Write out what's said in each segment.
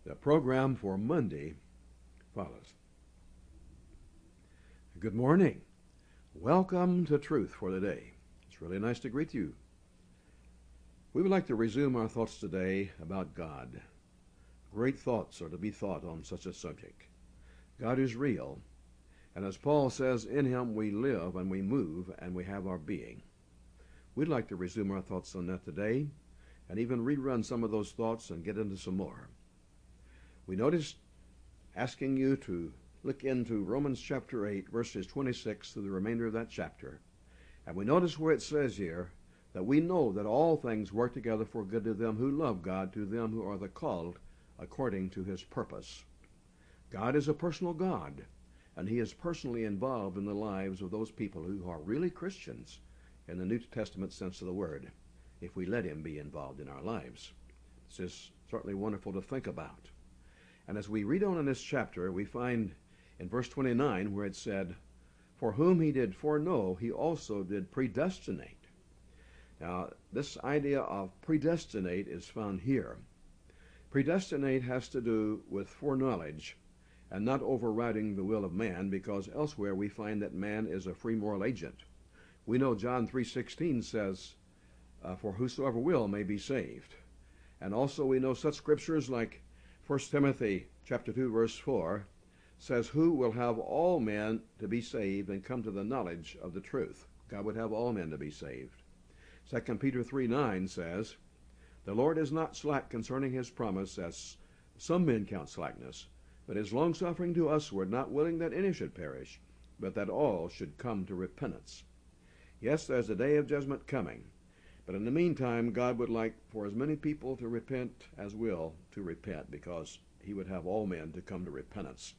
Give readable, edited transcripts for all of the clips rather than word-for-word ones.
The program for Monday follows. Good morning. Welcome to Truth for the Day. It's really nice to greet you. We would like to resume our thoughts today about God. Great thoughts are to be thought on such a subject. God is real, and as Paul says, in him we live and we move and we have our being. We'd like to resume our thoughts on that today and even rerun some of those thoughts and get into some more. We noticed asking you to look into Romans chapter 8, verses 26 through the remainder of that chapter. And we notice where it says here that we know that all things work together for good to them who love God, to them who are the called according to his purpose. God is a personal God, and he is personally involved in the lives of those people who are really Christians in the New Testament sense of the word, if we let him be involved in our lives. This is certainly wonderful to think about. And as we read on in this chapter, we find in verse 29 where it said, "For whom he did foreknow, he also did predestinate." Now, this idea of predestinate is found here. Predestinate has to do with foreknowledge and not overriding the will of man, because elsewhere we find that man is a free moral agent. We know John 3:16 says, "For whosoever will may be saved." And also we know such scriptures like 1 Timothy chapter 2, verse 4 says, "Who will have all men to be saved and come to the knowledge of the truth." God would have all men to be saved. 2 Peter 3:9 says, "The Lord is not slack concerning his promise, as some men count slackness, but is longsuffering to usward, not willing that any should perish, but that all should come to repentance." Yes, there's a day of judgment coming, but in the meantime, God would like for as many people to repent as will to repent, because he would have all men to come to repentance.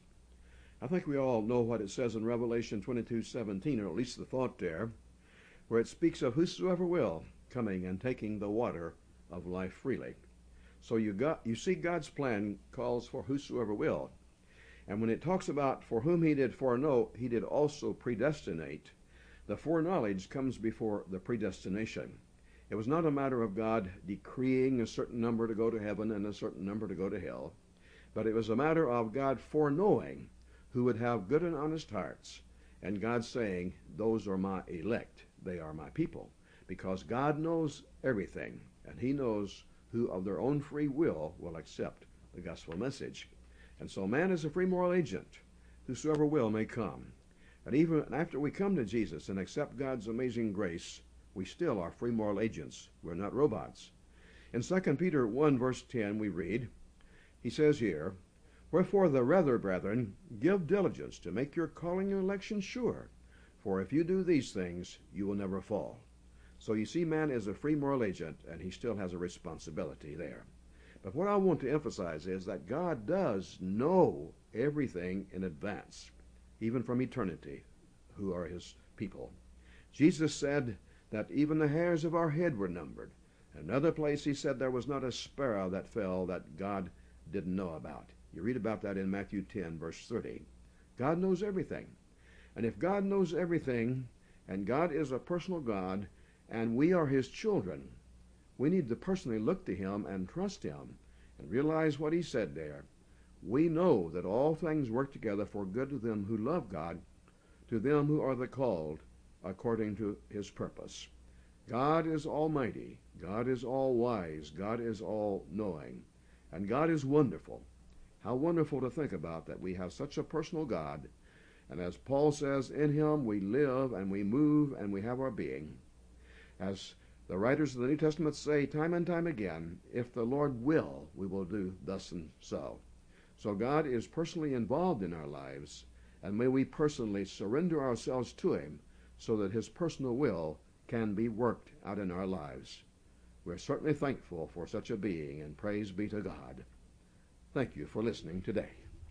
I think we all know what it says in Revelation 22:17, or at least the thought there, where it speaks of whosoever will coming and taking the water of life freely. So you see God's plan calls for whosoever will. And when it talks about for whom he did foreknow, he did also predestinate. The foreknowledge comes before the predestination. It was not a matter of God decreeing a certain number to go to heaven and a certain number to go to hell, but it was a matter of God foreknowing who would have good and honest hearts, and God saying, "Those are my elect, they are my people," because God knows everything, and he knows who of their own free will accept the gospel message. And so man is a free moral agent. Whosoever will may come. And even after we come to Jesus and accept God's amazing grace, we still are free moral agents. We're not robots. In 2 Peter 1, verse 10, we read, he says here, "Wherefore the rather, brethren, give diligence to make your calling and election sure. For if you do these things, you will never fall." So you see, man is a free moral agent, and he still has a responsibility there. But what I want to emphasize is that God does know everything in advance, even from eternity, who are his people. Jesus said that even the hairs of our head were numbered. In another place he said there was not a sparrow that fell that God didn't know about. You read about that in Matthew 10, verse 30. God knows everything. And if God knows everything, and God is a personal God, and we are his children, we need to personally look to him and trust him and realize what he said there. We know that all things work together for good to them who love God, to them who are the called according to his purpose. God is almighty. God is all wise. God is all knowing. And God is wonderful. How wonderful to think about that we have such a personal God. And as Paul says, in him we live and we move and we have our being. As the writers of the New Testament say time and time again, if the Lord will, we will do thus and so. So God is personally involved in our lives, and may we personally surrender ourselves to him so that his personal will can be worked out in our lives. We're certainly thankful for such a being, and praise be to God. Thank you for listening today.